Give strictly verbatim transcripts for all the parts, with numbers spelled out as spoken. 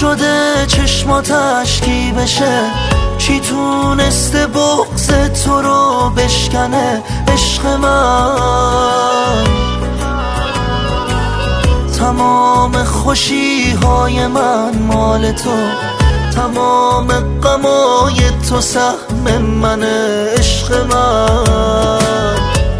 شده چشمات اشکی بشه؟ چی تونسته بغض تو رو بشکنه؟ عشق من تمام خوشی های من مال تو، تمام غمای تو سهم منه. عشق من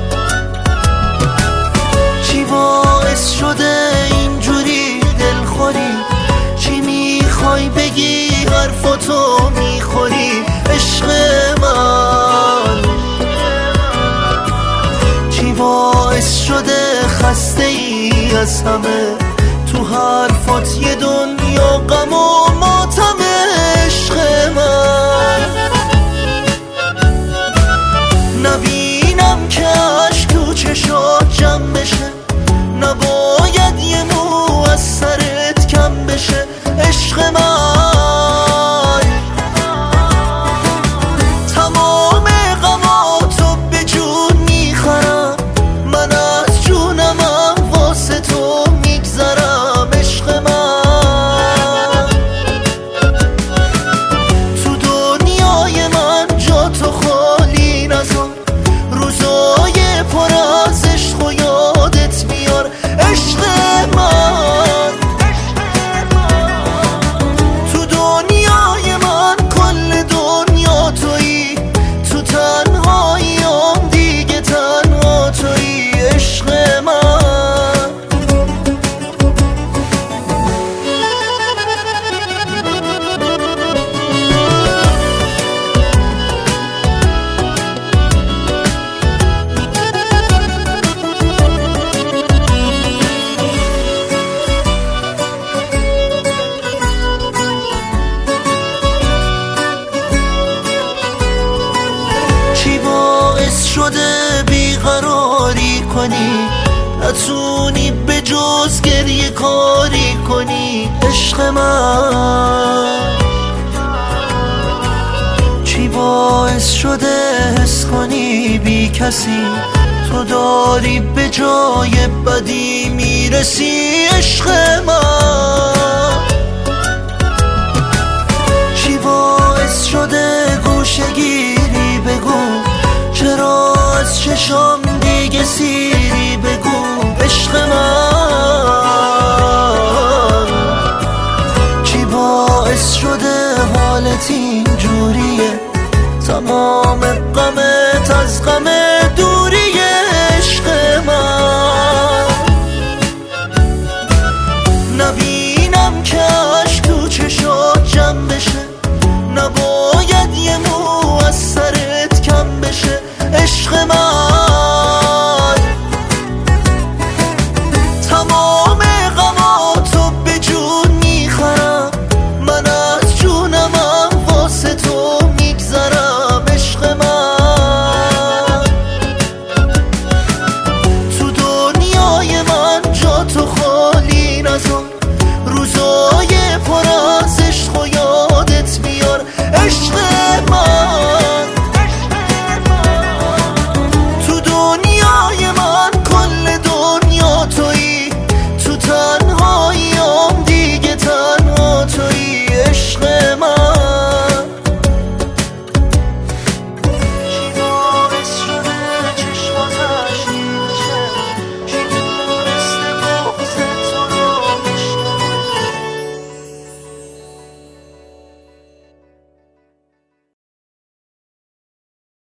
چی باعث شده اینجوری دلخوری؟ چی میخوای بگی حرفاتو میخوری؟ عشق من چی باعث شده خسته ای از همه؟ تو حرفات یه دنیا غم و ماتمه. عشق من نبینم که عشق تو چشات جمع بشه، نباید یه مو از سرت کم بشه. عشق من تمام غماتو به جون میخرم، من از جونمم واسه تو میگذرم. عشق من تو دنیای من جا تو خالی نذار، روزای پر از عشق و یادت میار. عشق من تو دنیای من کل دنیا تویی، تو تنهاییام دیگه تنها تویی. عشق من چی باعث شده بیقراری کنی؟ نتونی به جز گریه کاری کنی. عشق من چی باعث شده حس کنی بی کسی تو داری به جای بدی میرسی؟ عشق من چی باعث شده گوشه‌گیری؟ بگو چرا از چشام دیگه سیری؟ بگو عشق من چی باعث شده حالت اینجوریه؟ تمام غمت از